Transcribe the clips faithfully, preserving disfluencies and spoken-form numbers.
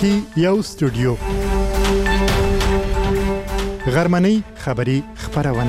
کې یو استودیو غرمنۍ خبری خبرونه.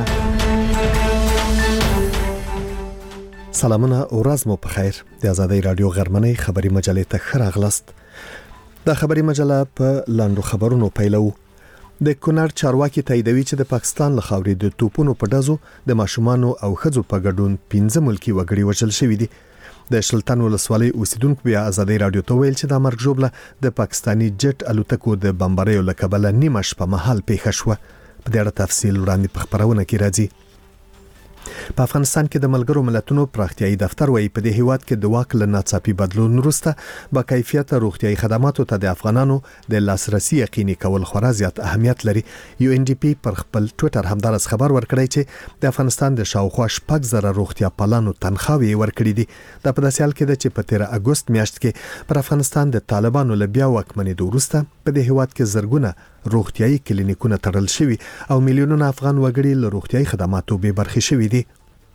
سلامونه او ورځ مو په خیر. د آزادۍ رادیو غرمنۍ خبری مجلې ته ښه راغلاست. د خبری مجله په لاندو خبرونو پیلو. د کونړ چارواکي تاییدوي چې د پاکستان له خاورې د توپونو په ډزو د ماشومانو او ښځو په ګډون پنځه ملکی وګړي وژل شوي دي. د شلتن ولسوالۍ اوسیدونکو بیا آزادۍ رادیو ته ویل چې د مرګ ژوبله د پاکستاني جټ الوتکو د بمباریو له کبله نیمه شپه مهال پیښه شوه. په دې اړه تفصیل وړاندې په خبرونه کې راځي. په افغانستان کې د ملګرو ملتونو پراختیايي دفتر وايي په دې هیواد کې د واک له ناڅاپي بدلون وروسته با کیفیت روغتیايي خدماتو ته د افغانانو د لاسرسي یقیني کول خورا زیات اهمیت لري. یو ان ډي پی پر خپل ټوئیټر همدارس خبر ورکړی چې د افغانستان د شاوخوا شپږ زره روغتیا پالانو تنخواوي ورکړي دي. دا په داسې حال کې ده چې په تیر اګوست میاشت کې پر افغانستان د طالبانو له بیا واکمنېدو وروسته په دې هیواد کې زرګونه روغتیايي کلینیکونه تړل شوي او میلیونونه افغان وګړي له روغتیايي خدماتو بې برخې شوي دي.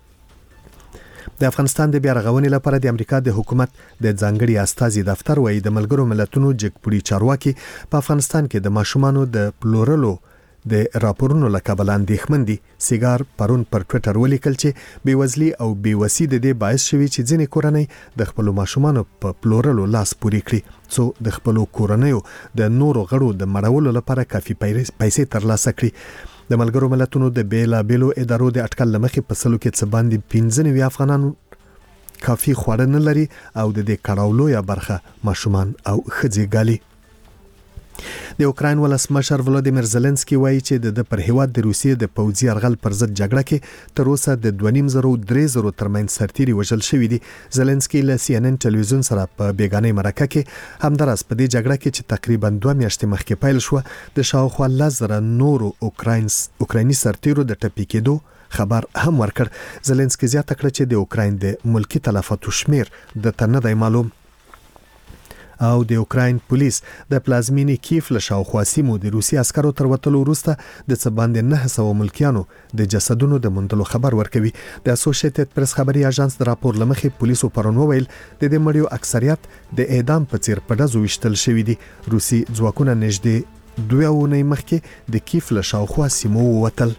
د افغانستان د بیا رغونې لپاره د امریکا د حکومت د ځانګړي استازي دفتر وايي د ملګرو ملتونو جګپوړي چارواکي په افغانستان کې د ماشومانو د پلورلو د راپورونو لکبل اندېښمن دي. سیګار پرون پر ټوئیټر ولیکل چې بیوزلي او بیوسی د دې باعث شوي چې ځینې کورنۍ د خپل ماشومانو په پلورلو لاس پوري کړي څو د خپل کورنۍ د نورو غړو د مړولو لپاره کافي پیسې ترلاسه کړي. د ملګرو ملتونو د بیلا بیلو ادارو د اټکل لمخې په سلو کې څه باندې پنځه نوي افغانانو کافي خواړه نه لري او د دې کړهولو یا برخه ماشومان او ښځې ګالي. د اوکراین ولسمشر ولادیمیر زيلنسکي وایي چې د پر هیواد د روسیې د پوځي یرغل پر ضد جګړه کې تر اوسه د دوه نیم زره درې زره ترمنځ سرتیري وژل شوي دي. زيلنسکي له سی ان ان ټلویزیون سره په بیګانې مرکه کې همدارس په دې جګړه کې چې تقریبا دوه میاشتې مخکې پیل شو د شاوخوا لس زره نورو اوکراینس اوکرایني سرتیرو د ټپي کېدو خبر هم ورکړ. زيلنسکي زیاته کړه چې د اوکراین د ملکی تلفاتو شمیر د تنه دی معلوم او د اوکراین پولیس د پلازمینی کیف له شاوخوا سیمو د روسي عسکرو تر وتلو وروسته د څه باندې نه سوه ملکیانو د جسدونو د موندلو خبر ورکوي. د اسوسییټډ پریس خبري اژانس د راپور لمخې پولیسو پرون وویل د دې مړیو اکثریت د اعدام په څیر په ډزو وشتل شوی دي. روسي ځواکونه نږدې دوه اونۍ مخکې د کیف له شاوخوا سیمو وتل.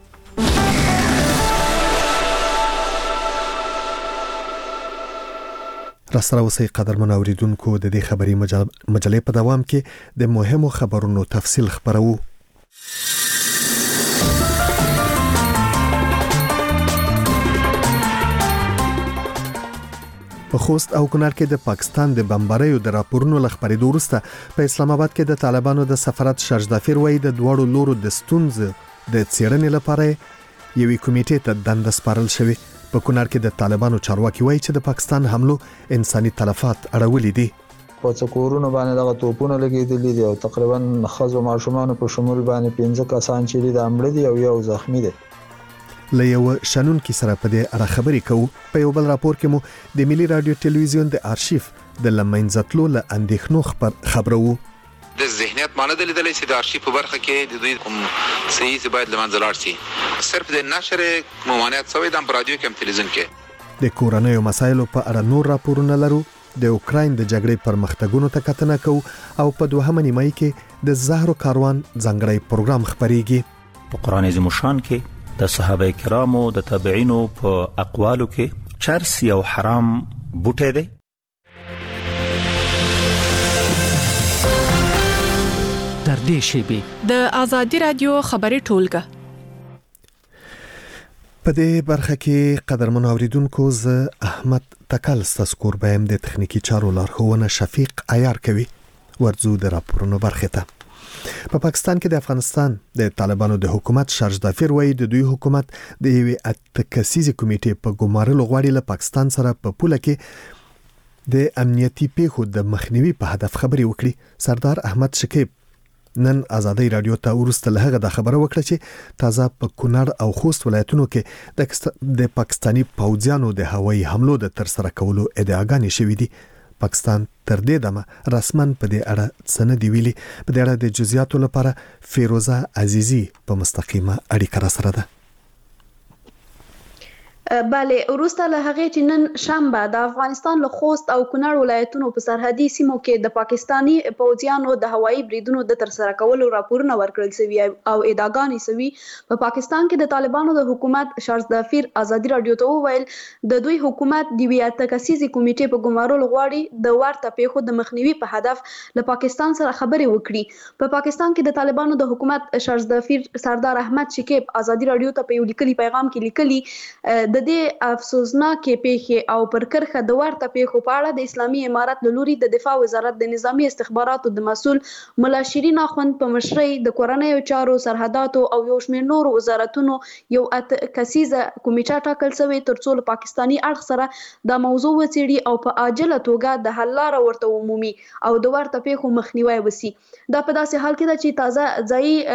راستره اوسئ قدرمن اوریدونکو، د دې خبري مجلې په دوام کې د مهمو خبرونو تفصیل خبرو. په خوست او کونړ کې د پاکستان د بمباریو د راپورونو لخبرېدو وروسته په اسلام آباد کې د طالبانو د سفارت شاجدافیر وایي د دواړو لورو د ستونزې د څېړنې لپاره یوې کمیټې ته دنده سپارل شوې. په کونړ کې د طالبانو چارواکي وایي چې د پاکستان حملو انساني تلفات اړولې دي. په څکورونو باندې دغه توپونه لګېدلي دي او تقریبا ښځو ماشومانو په شمول باندې پنځه کسان چې دي د مړه دي او یو زخمی دي. له یو شنونکي سره په دې اړه خبرې کوو. په یو بل راپور کې مو د ملي رادیو ټلویزیون د آرشیف د لمنځتلو له اندېښنو خبرو. د ذهنیت معنی د لیدلې چې د آرشیف په برخه کې د دوی کوم صحیح څه باید لمنځه لاړ شي. صرف د نشر ممانعت سوی د رادیو کې هم تلویزیون کې د کورنیو مسایلو په اړه نور راپورونه لرو. د اوکراین د جګړې پرمختګونو ته کتنه کوو او په دوهمه نیمه کې د زهرو کاروان ځانګړی پروګرام خبريږي. په قران عظیم شان کې د صحابه کرامو د تابعینو په اقوالو کې چرس یو حرام بوټی دی. در دې شیبه د آزادۍ رادیو خبري ټولګه په دې برخه کې قدرمن اوریدونکو زه احمد تکل ستاسو بهم د تخنیکی چارو لارښوونه شفیق عیار کوي. ورځو د راپورونو برخه ته. په پاکستان کې د افغانستان د طالبانو د حکومت شاجدافیر وایي د دوی حکومت د یوې اتکسیزي کمیټې په ګمارلو غواړي له پاکستان سره په پوله کې د امنیتي پیښو د مخنیوي په هدف خبري وکړي. سردار احمد شکیب نن آزادۍ رادیو ته ورسته له هغه د خبره وکړه چې تازه په کونړ او خوست ولایتونو کې د پاکستاني پوځیانو د هوایي حملو د تر سره کولو ادعاګانې شوې دي. پاکستان تر دې دمه رسمن په دې اړه څه نه دی ویلي. په دې اړه د جزئیاتو لپاره فیروزه عزیزی په مستقیمه اړیکه را سره ده. bale وروسته له هغه چې نن شنبه د افغانستان له خوست او کونړ ولایتونو په سرحدي سیمو کې د پاکستانی پوځیانو د هوایي بریدونو د ترسره کولو راپورونه ورکړل شوي او ادعاګانې شوي په پا پاکستان کې د طالبانو د حکومت شارز دافیر ازادي رادیو ته وویل د دوی حکومت د ویا تکسیزي کمیټې په ګمارلو غواړي د ورته پیښو د مخنیوي په هدف له پاکستان سره خبرې وکړي په پا پاکستان کې د طالبانو د حکومت شارز دافیر سردار احمد شکیب ازادي رادیو ته په یو لیکلي پیغام کې لیکلي د دې افسوسناکې پیښې او پر کرخه د ورته پیښو په اړه د اسلامي امارت له لوري د دفاع وزارت د نظامی استخباراتو د مسؤل مولا شیرین اخوند په مشرۍ د کورنیو چارو سرحداتو او یو شمېر نور وزارتونو یو کسیزه کمیټه ټاکل شوې ترڅو له پاکستانی اړخ سره د موضوع وڅېړي او په عاجله توګه د حل لاره ورته ومومي او د ورته پیښو مخنیوي وسی دا په داسې حال کې ده چې تازه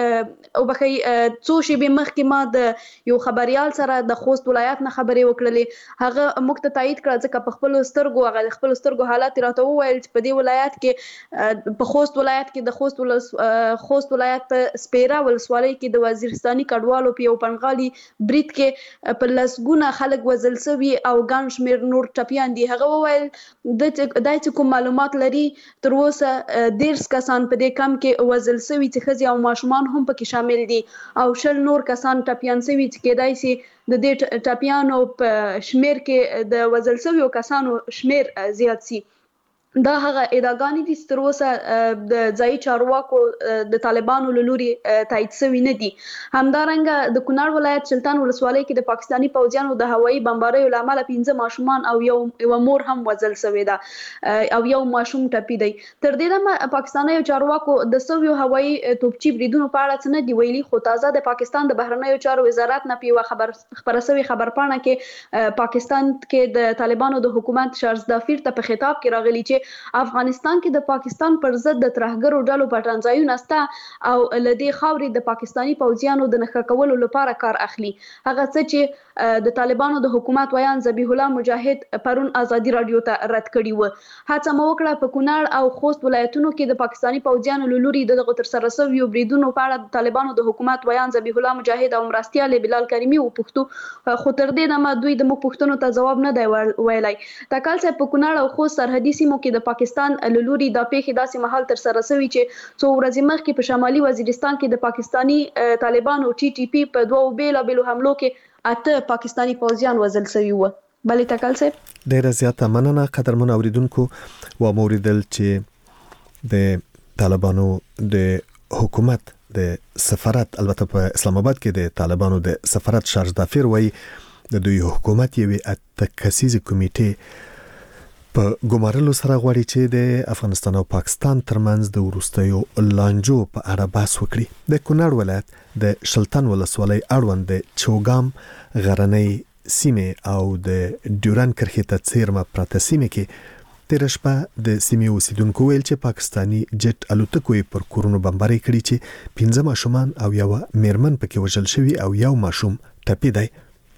ځای او بخي څو شیبې مخکې ما د یو خبريال سره د خوست ولایت نه خبرې وکړلې هغه موږ ته تایید کړ ځکه په خپل سترګو هغه خپل سترګو حالات راته وویل چې په دې ولایت کې په خوست ولایت کې د خوست ولس خوست ولایت په سپیرا ولسوالۍ کې د وزیرستاني کډوالو په یو پنغالي برید کې په لسګونه خلک وزل شوي او ګڼ شمېر نور ټپیان دي هغه وویل د دای چې کوم معلومات لري تر اوسه ډېر کسان په دې کم کې وزل شوي چې ښځې او ماشومان هم پکې شامل دي او شل نور کسان ټپیان شوي چې کېدای شي د دې ټپیانو په شمیر کې د وزل شویو کسانو شمیر زیات شي دا هغه ادعاګانې دي چې تر اوسه د ځایي چارواکو د طالبانو له لوري تایید شوي نه دي همدارنګه د کونړ ولایت چلتان ولسوالۍ کې د پاکستانی پوځیانو د هوایي بمباریو له امله پنځه ماشومان او یو یو مور هم وزل شوې ده او یو ماشوم ټپي دی تر دې دمه پاکستاني چارواکو د سویو هوایي توپچي بریدونو په اړه څه نه دی ویلي خو تازه د پاکستان د بهرنیو چارو وزارت نه په خبر خبره شوې خبرپاڼه کې پاکستان کې د طالبانو د حکومت شارز دافیر ته په خطاب کې راغلي چې افغانستان کې د پاکستان پر ضد د ترهګرو ډلو پټنځایونه سته او لدې خاورې د پاکستانی پوځیانو د نښه کولو لپاره کار اخلي هغه څه چې د طالبانو د حکومت ویان ذبیح الله مجاهد پرون ازادي رادیو ته رد کړی و هڅه مو وکړه په کونړ او خوست ولایتونو کې د پاکستانی پوځیانو له لوري د ترسره شویو بریدونو په اړه د طالبانو د حکومت ویان ذبیح الله مجاهد او مرستیال بلال کریمی وپوښتو خو تر دې دمه دوی د مو پوښتنو ته جواب نه دی ویلای تکل څه په کونړ او خوست سرحدي سیمو کې د پاکستان له لوري د پیښې داسې مهال تر سره شوی چې څو ورځې مخکې په شمالي وزیرستان کې د پاکستانی طالبانو ټي ټي پی په دوو بیلابېلو حملو کې اته پاکستانی پوځیان وژل شوي وو بلې تکل صاحب ډېره زیاته مننه قدرمن اوریدونکو و موریدل چې د طالبانو د حکومت د سفارت البته په اسلام آباد کې د طالبانو د سفارت شارز دافیر وای د دوی حکومت یوه اتکسیزي کمیټه په ګمارلو سره غواړي چې د افغانستان او پاکستان ترمنځ د ورستیو لانجو په اړه بحث وکړي د کونړ ولایت د شلتان ولسوالۍ اړوند د چوغام غرنۍ سیمه او د ډیورن کرښې ته څیرمه پراته سیمه کې تیر شپه د سیمې اوسیدونکو ویل چې پاکستانی جټ الوتکو پر کورونو بمباري کړي چې پنځه ماشومان او یو میرمن پکې وژل شوی او یو ماشوم ټپي دی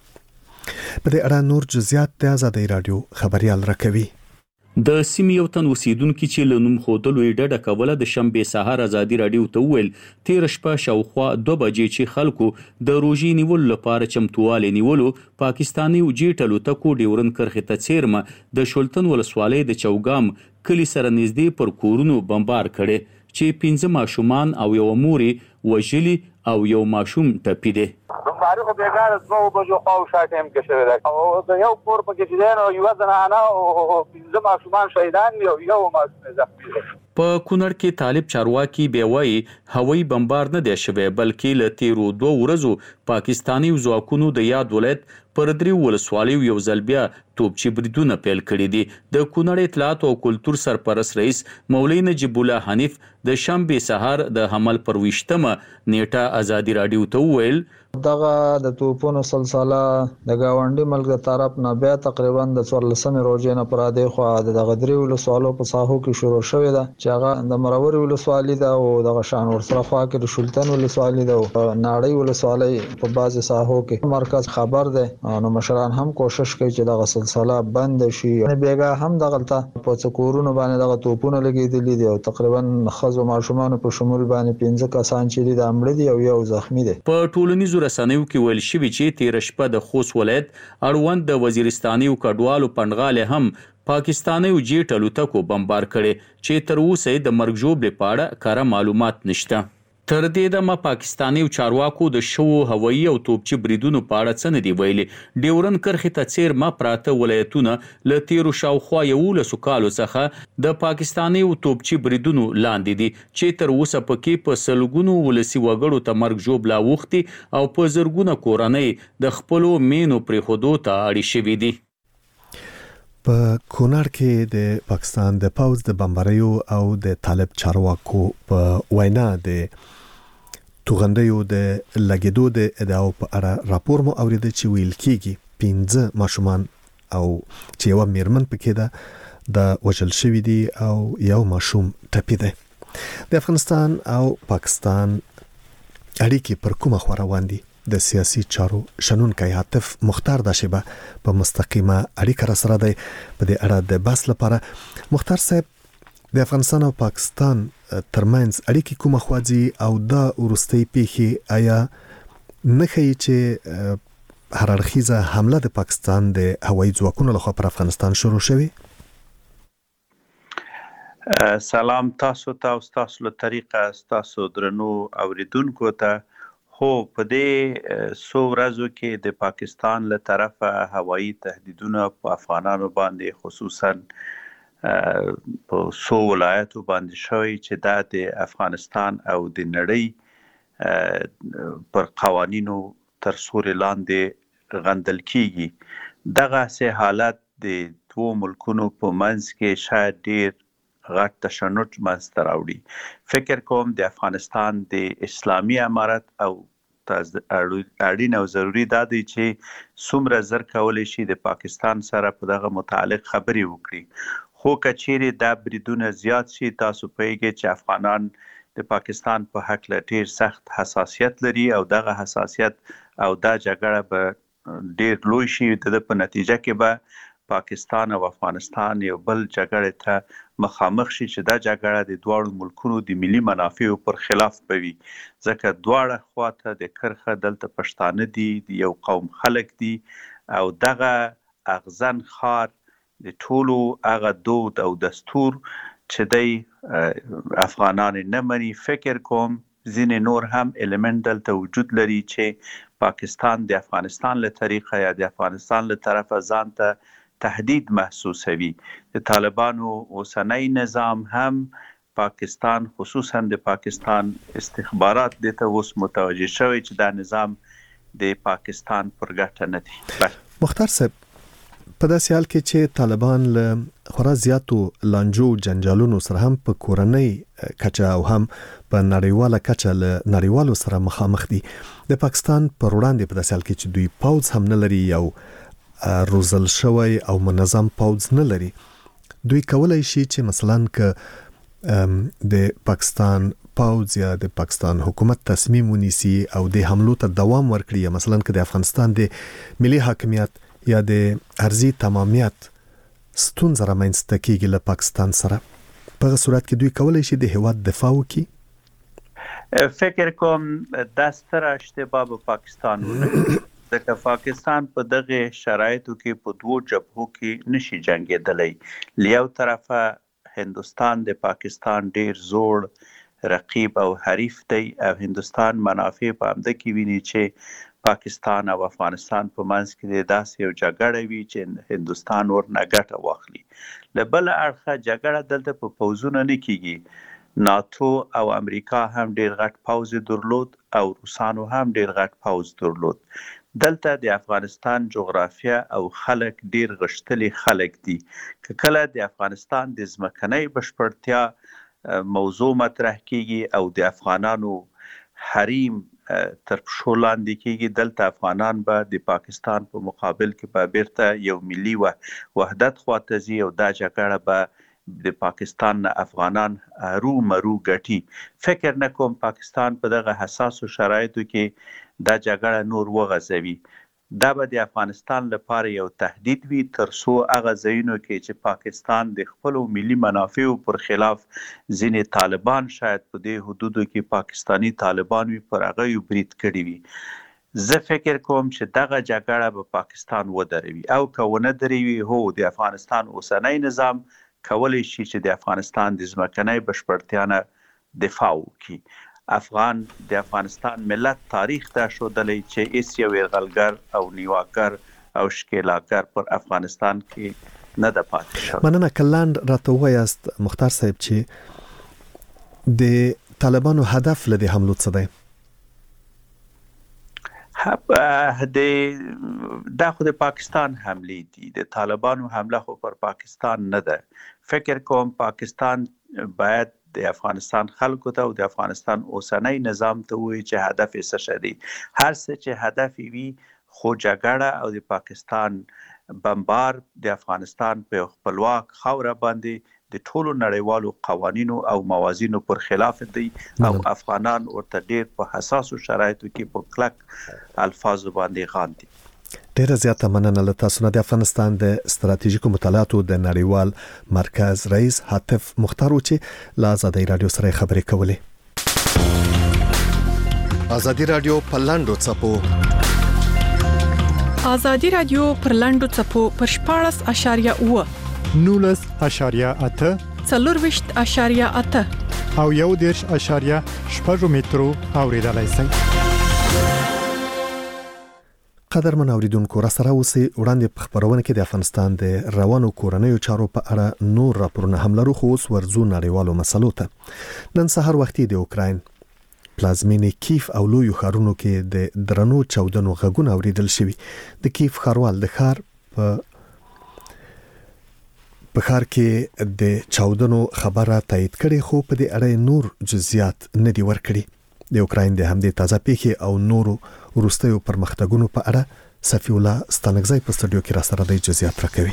په دې اړه نور جزئیات د آزادۍ رادیو خبريال راکوي د سیمې یو تن اوسیدونکو چې لنوم خودلو ډډه کوله د شنبه سهار ازادي رادیو ته ویل تیر شپه شاوخوا دوه بجې چې خلکو د روژې نیول لپاره چمتواله نیولو پاکستانی جټ الوتکو ډیورن کرښې ته څیرمه د شلتن ولسوالۍ د چوغام کلی سره نږدې پر کورونو بمبار کړي چې پنځه ماشومان او یو موري وژلي او یو ماشوم ټپي دي بمباري خو بیګار دوه بجو خو شاته هم کې شوی دا او د یو کور په کې چې نو یو ځنانه او پنځه ماشومان شهیدان یو یو ماشوم زخمي په کونړ کې طالب چارواکي بیوي هوایي بمبار نه دی شوی بلکې ل تیرو دوه ورځو پاکستانی ځواکونو د یاد ولایت پر درې ولسوالیو یو ځل بیا توپچي بریدونه پیل کړي دي د کونړ اطلاعات او کلتور سرپرست رئیس مولوی نجیب الله حنیف د شنبه سهار د حمل پر وشتمه نیټه ازادي رادیو ته ویل دغه د توپونو سلسله د گاونډي ملک د طرف نه بیا تقریبا د څوارلسمې روزې نه پر اده خو د غدري ولسوالو په ساحو کې شروع شوې ده چې هغه د مرور ولسوالۍ ده او د شان ورسره خوا کې د شلتن ولسوالۍ ده او ناړۍ ولسوالۍ په بعض ساحو کې مرکز خبر ده نو مشران هم کوشش کوي چې دغه سلسله بند شي. بیګا هم دغلطه په څکورونو باندې دغه توپونه لګیدلي دي او تقریبا خزو ماشومان په شمول باندې پنځه کسان چې د امړ دي او یو زخمی دي. په ټولنیزو رسنیو کې ویل شوی چې تیر شپه د خوست ولایت اړوند د وزیرستاني او کډوالو پنډغاله هم پاکستاني جیټ الوتکو بمبار کړي چې تر اوسه د مرګ ژوبل پاړه کار معلومات نشته. تر دې دمه پاکستاني چارواکو د شو هوایي او توپچي بریدونو په اړه څه نه دی ویلي. ډیورن کرښې ته څیر ما پراته ولایتونه له تیرو شاوخوا یولسو کالو څخه د پاکستاني او توپچي بریدونو لاندې دي چې تر اوسه پکې په سلګونو ولسی وګړو ته مرګ ژوبل اوختي او په زرګونه کورنۍ د خپلو مینو پرې خودو ته اړې شوي دي. په کونړ کې د پاکستان د پوز د بمباریو او د طالب چارواکو په وینا د توغندیو د لګیدو د ادعاو په اړه راپور مو اوریدل چې ویل کیږي پنځه ماشومان او چې یو میرمن پکې ده د وژل شوی دي او یو ماشوم ټپي دی. د افغانستان او پاکستان اړیکې پر کومه خوا روان دي؟ د سیاسي چارو شنونکی عاطف مختار د شبه په مستقیمه اړیکه را سره دی. په دې اړه د بحث لپاره مختار صاحب د افغانستان او پاکستان ترمنځ اړیکې کومه خوا ځي او دا ورستۍ پیښې آیا نه ښیي چې هر اړخیزه حمله د پاکستان د هوایي ځواکونو لخوا پر افغانستان شروع شوې؟ سلام تاسو ته او تاسو له طریقه تاسو درنو اوریدونکو ته. خو په دې سو ورځو کې د پاکستان له طرفه هوایي تهدیدونه په افغانانو باندې خصوصا په سو ولایتو باندې شوی چې دا د افغانستان او د نړۍ پر قوانینو تر سوري لاندې غندل کیږي. دغه سه حالت د دوه ملکونو په منځ کې شاید ډیر غټ تشنج منځته راوړي. فکر کوم د افغانستان د اسلامي امارت او اړین او ضروری دا دی چې څومره زر کولی شي د پاکستان سره په دغه متعلق خبرې وکړي. خو کچېرې دا بریدونه زیات شي تاسو پوهیږئ چې افغانان د پاکستان په حق له ډیر سخت حساسیت لري او دغه حساسیت او دا جګړه به ډیر لوی شي. د په نتیجه کې به پاکستان او افغانستان یو بل جګړې ته مخامخ شي چې دا جګړه د دواړو ملکونو د ملي منافعو پر خلاف بوي. ځکه دواړه خواته د کرخه دلته پښتانه دي، د یو قوم خلک دي او دغه اغزن خار د ټولو هغه دود او دستور چې دی افغانان نه مني. فکر کوم ځینې نور هم الیمنت دلته وجود لري چې پاکستان د افغانستان له طریقه یا د افغانستان له طرفه ځان ته تهدید محسوسوي. د طالبانو اوسنی نظام هم پاکستان خصوصا د پاکستان استخبارات دته اوس متوجه شوی چې دا نظام د پاکستان پر ګټه نه دی. مختار صاحب په داسې حال کې چې طالبان له خورا زیاتو لانجو جنجالونو سره هم په کورنۍ کچه او هم په نړیواله کچه له نړیوالو سره مخامخ دي، د پاکستان پر وړاندې په داسې حال کې چې دوی پوځ هم نه لري او روزل شوی او منظم پوځ نه لري، دوی کولای شي چې مثلا که د پاکستان پوځ یا د پاکستان حکومت تصمیم ونیسي او د حملو ته دوام ورکړي، یا مثلا که د افغانستان د ملي حاکمیت یا د ارضي تمامیت ستونزه رامنځته کیږي له پاکستان سره، په صورت کې دوی کولای شي د هیواد دفاع وکړي. فکر کوم دا ستره اشتباه په پاکستان ونه ځکه پاکستان په دغه شرایطو کې په دوو جبهو کې نشي جنګېدلی. له یو طرفه هندوستان د پاکستان ډیر زوړ رقیب او حریف دی او هندوستان منافع په همده کې ویني چې پاکستان او افغانستان په منځ کې داسې یو جګړه وي چې هندوستان ورنه ګټه واخلي. له بل اړخه جګړه دلته په پوځونو نه کیږي. ناتو او امریکا هم ډیر غټ پوځ درلود او روسانو هم ډیر غټ پوځ درلود. دلته د افغانستان جغرافیه او خلک ډیر غښتلي خلک دي. که کله د افغانستان د ځمکنۍ بشپړتیا موضوع مطرح کیږي او د افغانانو حریم تر پښو لاندې کیږي، دلته افغانان به د پاکستان په مقابل کې به بیرته یو ملي وحدت خواته ځي او دا جګړه به د پاکستان نه افغانان هرو مرو ګټي. فکر نه کوم پاکستان په دغه حساسو شرایطو کې دا جګړه نور وغځوي. دا به د افغانستان لپاره یو تهدید وي، تر څو هغه ځایونو کې چې پاکستان د خپلو ملي منافعو پر خلاف ځینې طالبان شاید په دې حدودو کې پاکستانی طالبان وي پر هغه یې برید کړي وي. زه فکر کوم چې دغه جګړه به پاکستان ودروي او که ونه دروي، هو د افغانستان اوسنی نظام کولی شي چې د افغانستان د ځمکنۍ بشپړتیا نه دفاع وکړي. افغان د افغانستان ملت تاریخ ته ښودلی چې هیڅ یو یرغلګر او نیواګر او ښکېلاګر پر افغانستان کې نه ده پاتې شوی. مننه. کلاند راته ووایاست مختار صاحب چې د طالبانو هدف له دې حملو څه دی؟ دا خو د پاکستان حملې دي، د طالبانو حمله خو پر پاکستان نه ده. فکر کوم پاکستان باید د افغانستان خلکو ته او د افغانستان اوسنی نظام ته وایي چې هدف یې څه شی دی. هر څه چې هدف یې وي، خو جګړه او د پاکستان بمبار د افغانستان په خپلواک خاوره باندې د ټولو نړیوالو قوانینو او موازینو پر خلاف دی او افغانان ورته ډېر په حساسو شرایطو کې په کلک الفاظو باندې غاندي. ډیره زیاته مننه له تاسو نه. د افغانستان د ستراتیژیکو مطالعاتو د نړیوال مرکز رئیس حاتف مختار چې له آزادۍ رادیو سره خبرې کولې. آزادۍ رادیو په لاندو څپو آزادۍ رادیو پر لاندو څپو پر شپاړس اشاریه اوه نولس اشاریه اته څلورویشت اشاریه اته او یو دېرش اشاریه شپږ مترو اوریدلای شئ. قدرمن اوریدونکو، را سره اوسئ. وړاندې په خبرونه کې د افغانستان د روانو کورنیو چارو په اړه نور راپورونه هم لرو، خو اوس ورځو نړیوالو مسلو ته. نن سهار وختي د اوکراین پلازمینې کیف او لویو ښارونو کې د درنو چاودنو غږونه اوریدل شوي. د کیف ښاروال د ښار په په ښار کې د چاودنو خبره تایید کړې، خو په دې اړه نور جزئیات نه دي ورکړي. د اوکراین د همدې تازه پیښې او نورو وروستیو پرمختګونو په اړه صفی الله ستانکزی په سټوډیو کې را سره د جزئیات راکوي.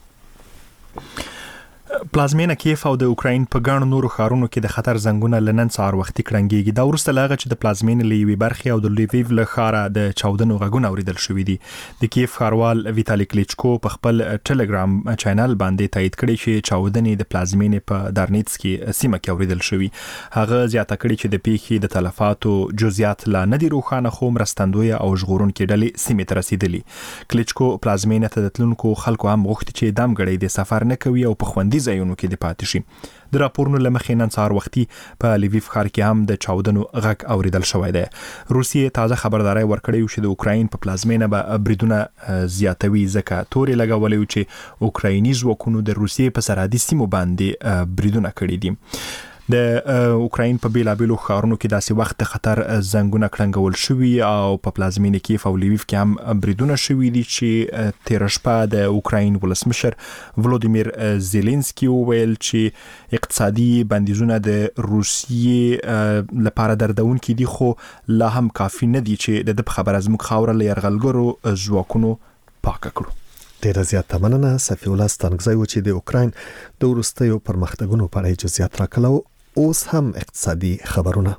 پلازمینه کیف او د اوکراین په ګڼو نورو ښارونو کې د خطر زنګونه لنن سهار وختي کړنګېږي. دا وروسته له هغه چې د پلازمینې له یوې برخې او د لویویو له ښاره د چاودنو غږونه اورېدل شوي دي. د کیف ښاروال ویتالي کلیچکو په خپل ټلګرام چینل باندې تایید کړی چې چاودنې د پلازمینې په دارنیتسکي سیمه کې اورېدل شوي. هغه زیاته کړې چې د پیښې د تلفاتو جزئیات لا نه دي روښانه، خو مرستندویه او ژغورونکې ډلې سیمې ته رسېدلي. کلیچکو پلازمینې ته د تلونکو خلکو هم غوښتي چې دام ګړی د سفر نه کوي او په خوندي ځایونو کې د پاتې شي. د راپورونو له مخې نن سهار وختي په لیویف ښار کې هم د چاودنو غږ اوریدل شوی دی. روسیې تازه خبرداری ورکړی و چې د اوکراین په پلازمینه به بریدونه زیاتوي، ځکه تورې لګولې و چې اوکرایني ځواکونو د روسیې په سرحدي سیمو باندې بریدونه کړي دي. د اوکراین په بیلابیلو ښارونو کې داسې وخت د خطر زنګونه کړنګول شوي او په پلازمینې کیف او لیویف کې هم بریدونه شوي دي چې تېره شپه د اوکراین ولسمشر ولودیمیر زیلنسکي وویل چې اقتصادي بندیزونه د روسیې لپاره دردونکي دي، خو لا هم کافي نه دي چې د ده په خبره زموږ خاوره له یرغلګرو ځواکونو پاکه کړو. ډیره زیاته مننه صفی الله ستانکزی و چې د اوکراین د وروستیو پرمختګونو په اړه جزئیات راکړل. اوس هم اقتصادي خبرونه.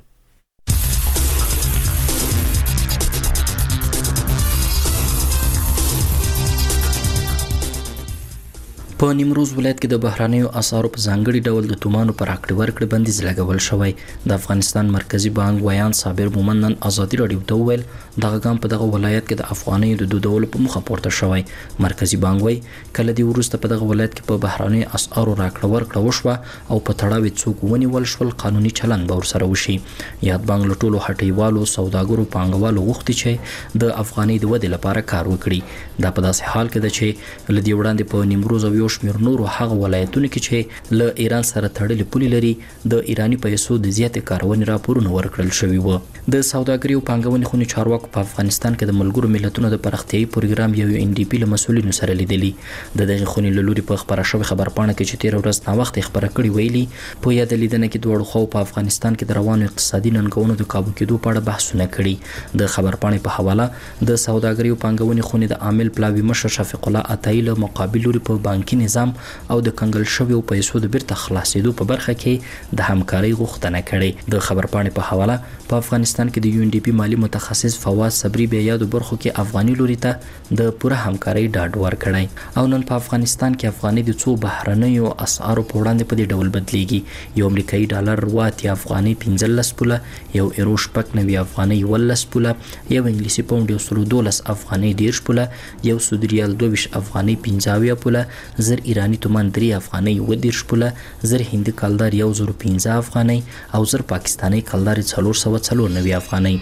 په نیمروز ولایت کې د بهرانیو اسعارو په ځانګړي ډول د تومانو پر راکړې ورکړې بندیز لګول شوی. د افغانستان مرکزی بانک ویان صابر مومن نن آزادي راډیو ته وویل دغه ګام په دغه ولایت کې د افغانیو د دودولو په موخه پورته شوی. مرکزی بانک وایي کله دی وروسته په دغه ولایت کې په بهرانیو اسعارو راکړه ورکړه وشوه او په تړاو څوک ونیول شول، قانوني چلند به ورسره وشي. یاد بانک له ټولو هټیوالو، سوداګرو، پانګوالو غوښتي چې د افغاني د ودې لپاره کار وکړي. دا په داسې حال کې ده چې لدی وړاندې په نیمروز او یو شمېر نورو هغه ولایتونو کې چې له ایران سره تړلې پولې لري د ایرانی پیسو د زیاتې کارونې راپورونه ورکړل شوي وو. د سوداګرۍ او پانګونې خونې چارواکو په افغانستان کې د ملګرو ملتونو د پراختیایي پروګرام یو ان ډي پی له مسؤلینو سره لیدلي. د دغه خونې له لوري په خبره شوې خبرپاڼه کې چې تیر ورځ نا وخت خبره کړې ویلي په یاد لیدنه کې دوه خو په افغانستان کې د روانو اقتصادي ننګونو د کابو کېدو په اړه بحثونه کړي. د خبرپاڼې په حواله د سوداګرۍ او پانګونې خونې د عامل شامل پلاوی مشر شفیق الله عطایی له مقابل لوري په بانکي نظام او د کنګل شویو پیسو د بیرته خلاصېدو په برخه کې د همکارۍ غوښتنه کړې. د خبرپاڼې په حواله په افغانستان کې د یو ان ډي پی مالی متخصص فواز صبري بیا یادو برخو کې افغاني لوري ته د پوره همکارۍ ډاډ ورکړی او نن په افغانستان کې افغاني د څو بهرنیو اسعارو په وړاندې په دې ډول بدلیږي. یو امریکایي ډالر واتی افغاني پنځلس پوله، یو ایرو شپږ نوي افغاني ولس پوله، یو انګلیسي پاونډ یو سلو دولس افغاني ډیرش پوله، یو سعودي ریال دوه افغاني پنځه پوله، زر ایرانی تومان درې افغاني و دیرش پوله، زر هندي کلدار یو زر پنځه افغاني او زر پاکستاني کلدار څلور سوه څلور نوي افغاني.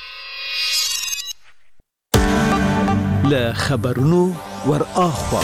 له خبرونو ور اخوا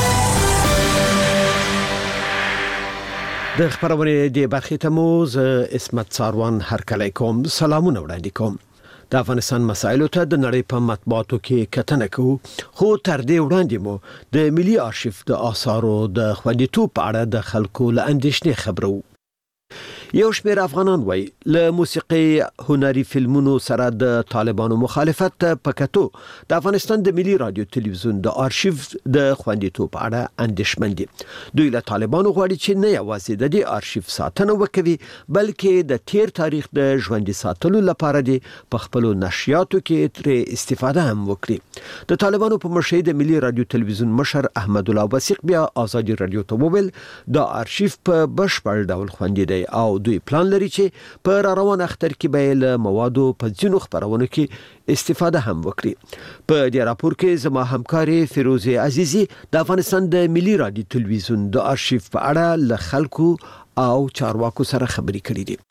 د خبرونې د برخې ته مو ز اسمت ساروان هرکلی کوم. سلامونه وړاندې کوم. د افغانستان مسایلو ته د نړۍ په مطبوعاتو کې کتنه کوو، خو تر دې وړاندې مو د ملي آرشیف د آثارو د خوندیتوب په اړه د خلکو له اندېښنې خبرو. یو شمېر افغانان وایي له موسیقي هنري فلمونو سره د طالبانو مخالفت په کتو د افغانستان د ملي رادیو تلویزیون د آرشیف د خوندیتوب په اړه اندېښمن دي. دوی له طالبانو غواړي چې نه یوازې د دې آرشیف ساتنه وکوي بلکې د تیر تاریخ د ژوندي ساتلو لپاره دي په خپلو نشریاتو کې ترې استفاده هم وکړي. د طالبانو په مشر د ملي رادیو تلویزیون مشر احمد الله وثیق بیا آزادي رادیو ته وویل د آرشیف په بشپړ ډول خوندي دی او دوی پلان لري چې په را روان اختر کې به له موادو په ځینو خبرونو کې استفاده هم وکړي. په دې راپور کې زما همکاري فیروزه عزیزی د افغانستان د ملي رادیو تلویزیون د آرشیف په اړه له خلکو او چارواکو سره خبرې کړې دي.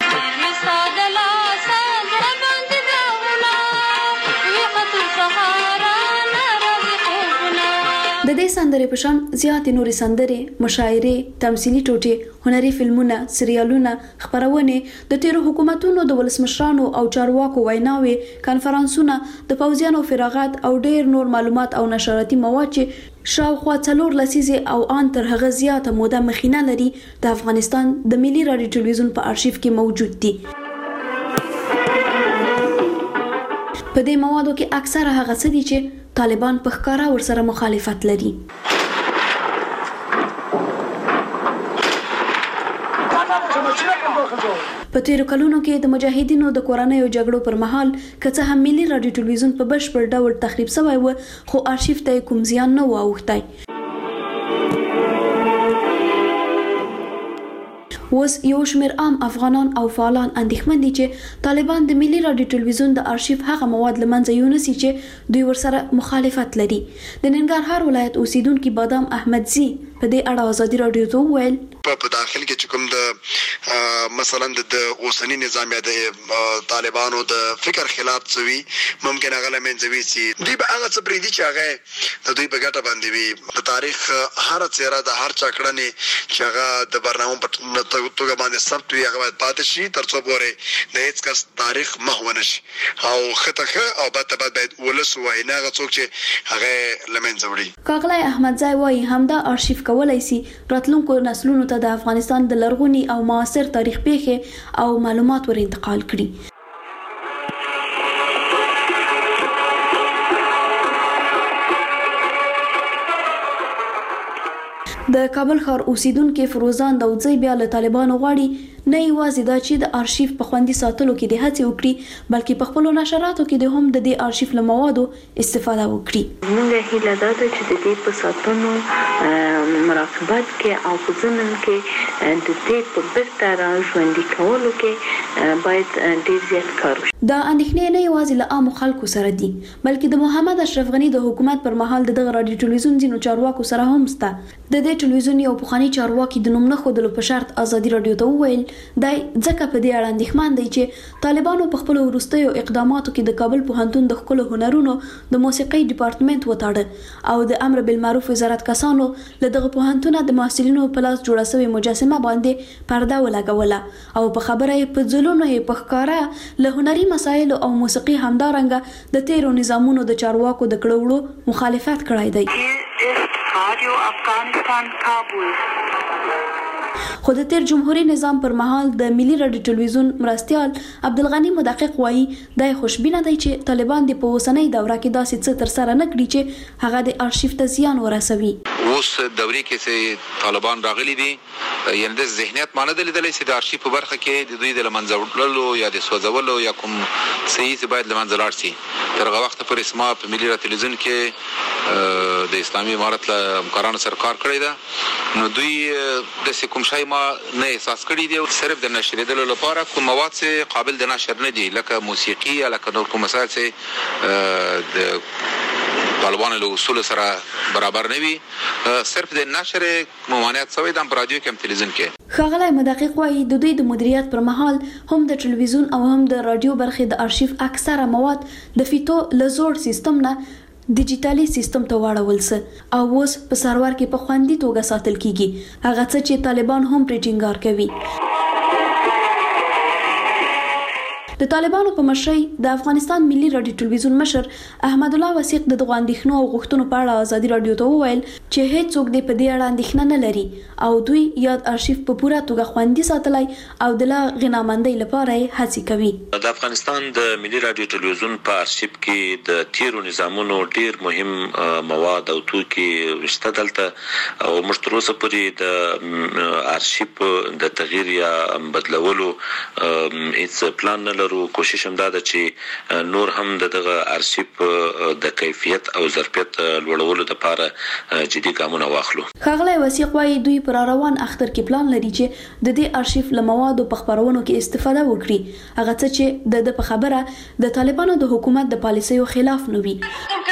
د دې سندرې په شان زیاتې نورې سندرې، مشاعرې، تمثيلي ټوټې، هنري فلمونه، سریالونه، خبرونه، د تیرو حکومتونو د ولسمشرانو او چارواکو ویناوې، کانفرنسونه، د پوځیانو فراغت او ډېر نور معلومات او نشراتي مواد چې شاوخوا څلور لسیزې او ان تر هغه زیاته موده مخینه لري د افغانستان د ملي رادیو تلویزیون په آرشیف کې موجود دي. په دې موادو کې اکثره هغه څه دي چې طالبان په ښکارا ورسره مخالفت لري. په تیرو کلونو کې د مجاهدینو د کورنیو جګړو پر مهال که څه هم ملي رادیو تلویزیون په بشپړ ډول تخریب شوی و خو آرشیف ته کوم زیان نه و اوښتی. اوس یو شمېر عام افغانان او فعالان اندېښمن دي چې طالبان د ملي رادیو تلویزیون د آرشیف هغه مواد له منځه یونسي چې دوی ورسره مخالفت لري. د ننګرهار ولایت اوسیدونکي بادام احمدزي په دې اړه آزادي رادیو ته وویل په داخل کې چې کوم د مثلا د اوسنی نظام یا د طالبانو د فکر خلاف څوي ممکن هغه لمنځوي چې دوی به هغه څه پرې دي چې هغه د دوی په ګټه باندې وي. د تاریخ هر څیره د هر چا کړنې چې هغه د برنامه په توګه باندې ثبت وي هغه باید پاتې شي تر څو پورې د هیڅ کس تاریخ محو نشي او خطه او بعد بعد باید ولس وای نه هغه څوک چې هغه لمنځه وړي. کاغلای احمدزای وایي همدا آرشیف کولای شي راتلونکو نسلونو ته د افغانستان د لرغوني او معاصر تاریخ پیښې او معلومات ور انتقال کړي. د کابل ښار اوسیدونکو فروزان داودزی بیا له طالبانو غواړي نه یوازې دا چې د آرشیف په خوندي ساتلو کې د هڅې وکړي بلکې په خپل نشراتو کې د هم د دې آرشیف له موادو استفاده وکړي. موږ هیله ده چې د دې په ساتلو مراقبت کې او په ځنن کې د دې په بیرته را ژوندي کولو کې باید ډیر زیات کار وشي. دا اندېښنې نه یوازې له عامو خلکو سره دي بلکې د محمد اشرف غنی د حکومت پر مهال دغه رادیو تلویزیون ځینو چارواکو سره هم شته. د دې ټلویزیون یو پخوانی چارواکي د نوم نه ښودلو په شرط آزادي رادیو ته وویل دای ځکه په دې اړه اندېښمن دی چې طالبانو په خپل وروستیو اقداماتو کې د کابل پوهنتون د ښکلو هنرونو د موسیقۍ ډپارټمنټ وتاړه او د امر بالمعروف وزارت کسانو له دغه پوهنتونه د محصلینو په لاس جوړه شوې مجسمه باندې پرده ولګوله او په خبره یې په ځلونو یې په ښکارا له هنري مسایلو او موسیقي همدارنګه د تیرو نظامونو د چارواکو د کړهوړو مخالفت کړی دی. خو د تیر جمهوریت نظام پر مهال د ملي رادیو ټلویزیون مرستيال عبدالغنی مدقق وایي د خوشبینه دی چې طالبان د په اوسنۍ دوره کې داسې څه تر سره نه کړي چې هغه د ارشیف ته زیان ورسوي. اوس دورې کې چې طالبان راغلي دي یعنی د ذهنیت معنی د لیدلې چې د ارشیف په برخه کې د دوی د لمنځولو یا د سوځولو یا کوم صحیح چې باید لمنځه لاړ شي. تر هغه وخت پورې اسما په ملي رادیو ټلویزیون کې د اسلامي امارت له همکارانو سره کار کړی ده نو دوی د کوم شای ما نه احساس کړی دی صرف د نشریدلو لپاره کوم مواد چې قابل د نشر نه دي لکه موسیقي یا لکه نور کوم مسایل چې د طالبانو له اصول سره برابر نه وي صرف د نشر ممانعت شوی د رادیو کې هم تلویزیون کې. ښاغلی مدقق وایي د دوی د مدیریت پر مهال هم د ټلویزیون او هم د رادیو برخې د ارشیف اکثره مواد د فیتو له زوړ سیستم نه ډیجیټالي سیستم ته واړول سه او اوس په سرور کې په خوندي توګه ساتل کیږي هغه څه چې طالبان هم پرې ټینګار کوي. د طالبانو په مشرۍ د افغانستان ملي رادیو ټلویزیون مشر احمد الله وثیق د دغو اندېښنو او غوښتنو په اړه ازادي رادیو ته وویل چې هیڅوک دې په دې اړه اندېښنه نه لري او دوی یاد ارشیف په پوره توګه خوندي ساتلی او د لا غنامندۍ لپاره یې هڅې کوي. د افغانستان د ملي رادیو ټلویزیون په ارشیف کې د تیرو نظامونو ډیر مهم مواد او توکي شته دلته او موږ تر اوسه پورې د ارشیف د تغییر یا بدلولو هیڅ پلان نه لرو. کوشش هم دا ده چې نور هم دغه ارشیف د کیفیت او ظرفیت لوړولو لپاره جدي ګامونه واخلو. ښاغلی وثیق وایي دوی پر روان اختر کې پلان لري چې د دې ارشیف له موادو په خپرونو کې استفاده وکړي هغه څه چې د په خبره د طالبانو د حکومت د پالیسیو خلاف نه وي.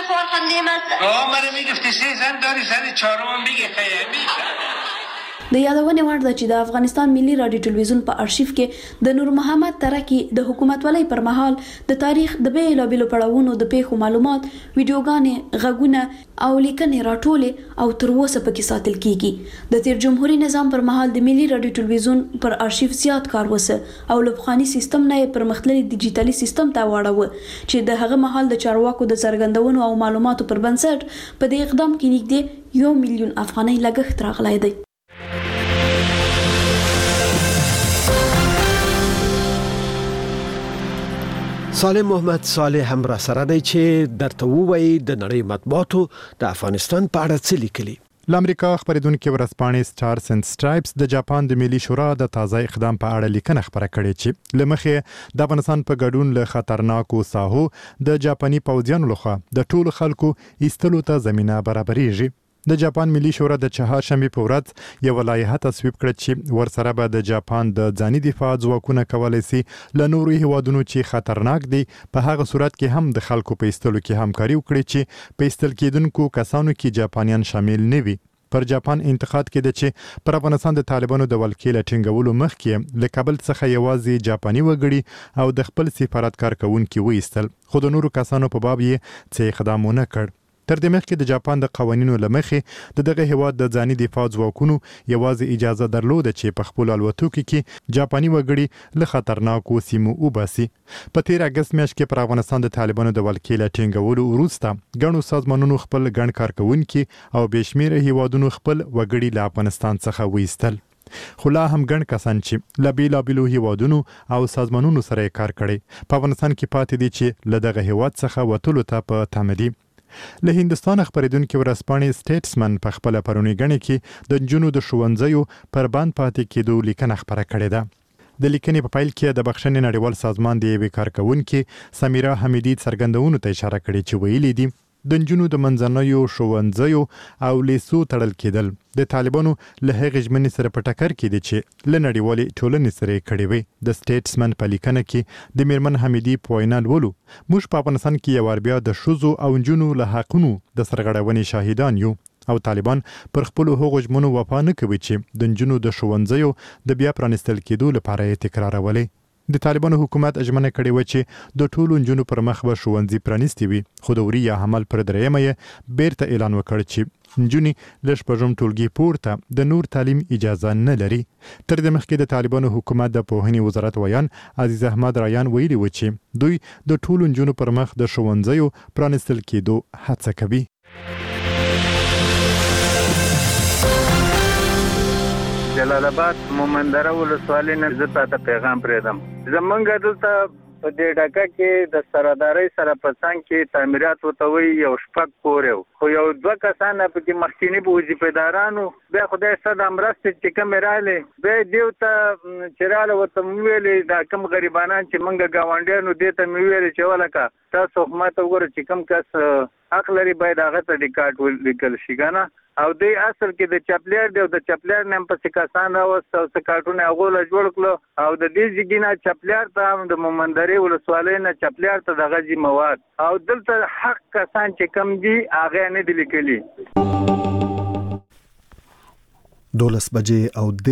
د یادونې وړ ده چې د افغانستان ملي رادیو ټلویزیون په ارشیف کې د نور محمد ترکی د حکومتولۍ پر مهال د تاریخ د بیلابیلو پړاوونو د پیښو معلومات ویډیوګانې غږونه او لیکنې راټولې او تر اوسه پکې ساتل کیږي. د تیر جمهوریت نظام پر مهال د ملي رادیو ټلویزیون پر ارشیف زیات کار وسه او له پخواني سیستم نه پر مختللي ډیجیټالي سیستم ته واړوه چې د هغه مهال د چارواکو د څرګندونو او معلوماتو پر بنسټ په دې اقدام کې نږدې یو میلیون افغانۍ لګښت راغلی دی. صالح محمد صالح هم را سره دی چې درته ووایي د نړۍ مطبوعاتو د افغانستان په اړه څه لیکلي. ل امریکا خبرېدونکو ورځپاڼې سټارز اند سټرایپس د جاپان د ملي شورا د تازه اقدام په اړه لیکنه خبره کړې چې لمخې د افغانستان په ګډون له خطرناکو ساحو د جاپاني پوځیانو لخوا د ټولو خلکو ایستلو ته زمينه برابرېږي. د جاپان ملي شورا د چهارشنبه په ورځ یو لایحه تصویب کړه چې ورسره به د جاپان د ځاني دفاع ځواکونه کولای شي له نورو هیوادونو چې خطرناک دي په هغه صورت کې هم د خلکو په ایستلو کې همکاري وکړي چې په ایستل کېدونکو کسانو کې جاپانیان شامل نه وي. پر جاپان انتقاد کېده چې پر افغانستان د طالبانو د ولکې له ټینګولو مخکې له کابل څخه یوازې جاپاني وګړي او د خپل سفارت کارکونکو وایستل خو د نورو کسانو په باب یې څه اقدام ونه کړ. تر دې مخکې د جاپان د قوانینو لمخې د دغه هیواد د ځاني دفاع ځواکونو یوازې اجازه درلوده چې په خپل الوتکو کې جاپاني وګړي له خطرناکو سیمو وباسي. په تیر اگست میاشت کې پر افغانستان د طالبانو د ولکې له ټینګولو وروسته ګڼو سازمانونو خپل ګڼ کارکونکي او بشمیره هیوادونو خپل وګړي له افغانستان څخه وایستل. خو لا هم ګڼ کسان چې له بیلابیلو هیوادونو او سازمانونو سره کار کړي په افغانستان کې پاتې دي چې له دغه هیواد څخه وتلو ته په تمه دي. له هندستان خبرېدونکو ورځپاڼې سټیټسمن په خپل پرونی غنې کې د جنونو د ښوونځیو پر باندې پاتې کېدو لیکنه خبره کړې ده. د لیکنې په پیل کې د بخښنې نړیوال سازمان د یوې کارکونکو سمیرا حمیدی څرګندونو ته اشاره کړې چې ویلي دي د جنونو د منځنیو ښوونځیو او لیسو تړل کېدل د طالبانو له هغې ژمنې سره په ټکر کې دي چې له نړیوالې ټولنې سره یې کړې وي. د سټیټسمن په لیکنه کې د میرمن حمیدي په وینا لولو موږ په افغانستان کې یو وار بیا د ښځو او نجونو له حقونو د سرغړونې شاهدان یو او طالبان پر خپل هغو ژمنو وفا نه کوي چې د نجونو د ښوونځیو د بیا پرانستل کېدو لپاره یې تکرارولې. د طالبانو حکومت ژمنه کړې و چې د ټولو نجونو پر مخ به ښوونځي پرانیستي وي خو د وریا حمل پر درېیمه یې بیرته اعلان وکړ چې نجونې له شپږم ټولګي پورته د نور تعلیم اجازه نه لري. تر دې مخکې د طالبانو حکومت د پوهنې وزارت ویان عزیز احمد رایان ویلي و چې دوی د ټولو نجونو پر مخ د ښوونځیو پرانیستل کېدو هڅه کوي. د جلال آباد مومندره ولسوالۍ نه زه تاسو پیغام پرېدم. زمونږ دلته په دې ډکه کې د سردارۍ سره په څنګ کې تعمیرات وتوي یو شپږ کور یو خو یو دوه کسان په کې مخکینی وظیفه‌دارانو بیا خدای ستاسو د امرسته چې کوم رااله به دیو ته چراله وته ویلې دا کم غریبانان چې منګه گاونډیانو دې ته ویلې چې ولکه تاسو حکومت وګوره چې کم کس حق لري باید هغه ته ریکارډ ولیکل شي کنه او د اصل کې د چپلیر دی او د چپلیر نیم په کسان راوست او سکاټونه غوړه جوړ کړو او د دې ځګینه چپلیر ته د مومندري ولسوالۍ نه چپلیر ته د غږی مواد او دلته حق کسان چې کم دي هغه نه دي لیکلي. دولس بجې او